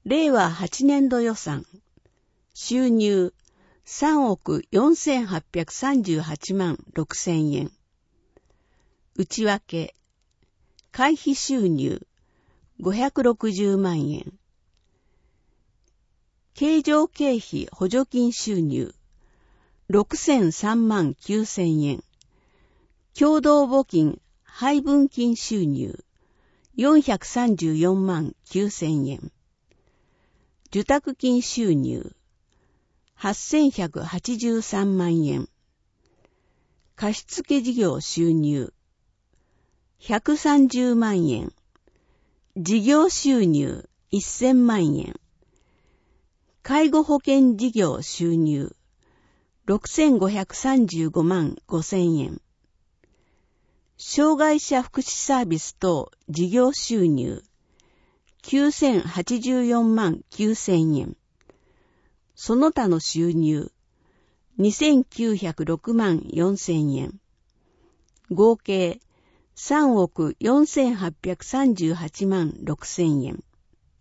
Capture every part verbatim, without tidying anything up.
れいわはちねんど予算、収入さんおくよんせんはっぴゃくさんじゅうはちまんろくせんえん。内訳、会費収入ごひゃくろくじゅうまんえん。経常経費補助金収入ろくせんさんまんきゅうせんえん。共同募金配分金収入よんひゃくさんじゅうよんまんきゅうせんえん。受託金収入はっせんひゃくはちじゅうさんまんえん。貸付事業収入ひゃくさんじゅうまんえん。事業収入せんまんえん。介護保険事業収入ろくせんごひゃくさんじゅうごまんごせんえん。障害者福祉サービス等事業収入きゅうせんはちじゅうよんまんきゅうせんえん。その他の収入にせんきゅうひゃくろくまんよんせんえん。合計さんおくよんせんはっぴゃくさんじゅうはちまんろくせんえん。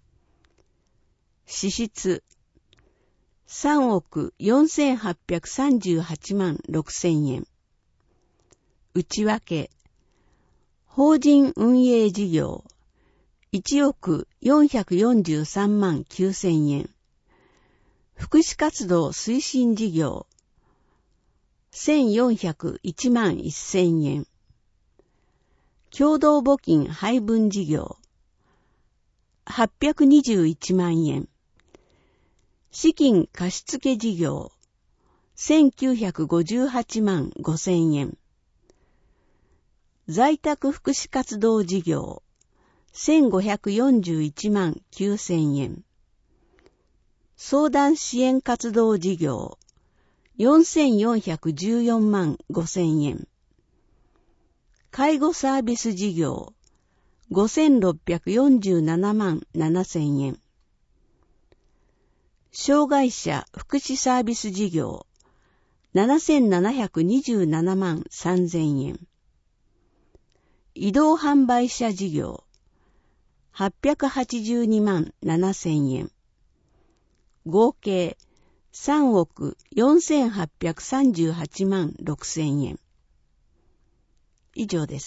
支出さんおくよんせんはっぴゃくさんじゅうはちまんろくせんえん。内訳法人運営事業いちおくよんひゃくよんじゅうさんまんきゅうせんえん。福祉活動推進事業せんよんひゃくいちまんせんえん。共同募金配分事業はっぴゃくにじゅういちまんえん。資金貸付事業せんきゅうひゃくごじゅうはちまんごせんえん。在宅福祉活動事業せんごひゃくよんじゅういちまんきゅうせんえん。相談支援活動事業よんせんよんひゃくじゅうよんまんごせんえん。介護サービス事業ごせんろっぴゃくよんじゅうななまんななせんえん。障害者福祉サービス事業ななせんななひゃくにじゅうななまんさんぜんえん。移動販売車事業はっぴゃくはちじゅうにまんななせんえん。合計さんおくよんせんはっぴゃくさんじゅうはちまんろくせんえん。以上です。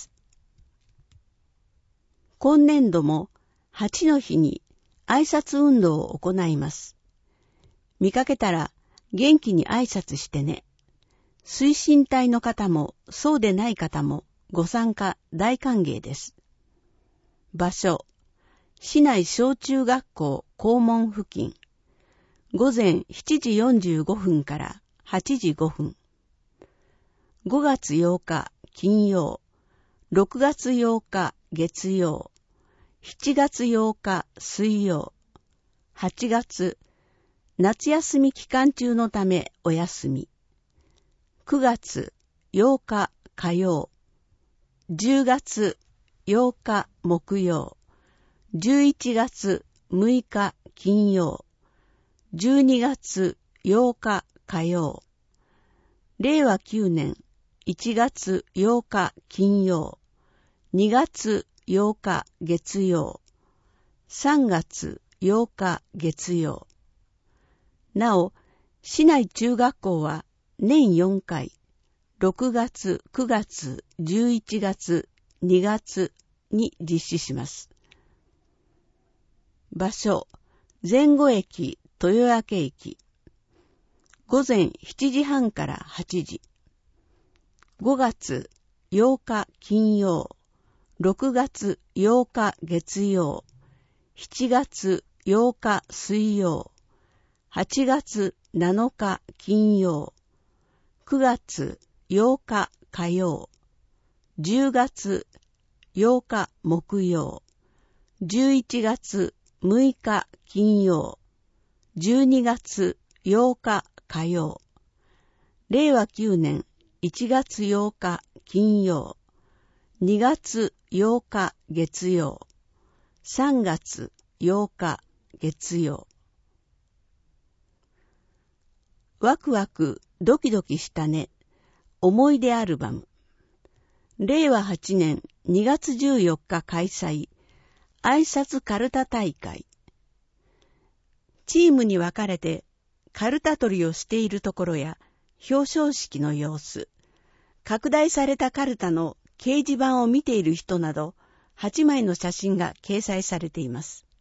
今年度も八の日に挨拶運動を行います。見かけたら元気に挨拶してね。推進隊の方もそうでない方もご参加大歓迎です。場所、市内小中学校校門付近。午前しちじよんじゅうごふんからはちじごふん。ごがつようか金曜、ろくがつようか月曜、しちがつようか水曜、はちがつ夏休み期間中のためお休み。くがつようか火曜、じゅうがつようか木曜、じゅういちがつむいか金曜、じゅうにがつようか火曜、れいわきゅうねんいちがつようか金曜、にがつようか月曜、さんがつようか月曜。なお、市内中学校は年よんかい、ろくがつ、くがつ、じゅういちがつ、にがつに実施します。場所、前後駅、豊明駅。午前しちじはんからはちじ。ごがつようか金曜、ろくがつようか月曜、しちがつようか水曜、はちがつなのか金曜、くがつようか火曜、じゅうがつようか木曜、じゅういちがつむいか金曜、じゅうにがつようか火曜、れいわきゅうねんいちがつようか金曜、にがつようか月曜、さんがつようか月曜。ワクワクドキドキしたね。思い出アルバム。れいわはちねんにがつじゅうよっか開催。挨拶カルタ大会。 チームに分かれてカルタ取りをしているところや表彰式の様子、拡大されたカルタの掲示板を見ている人などはちまいの写真が掲載されています。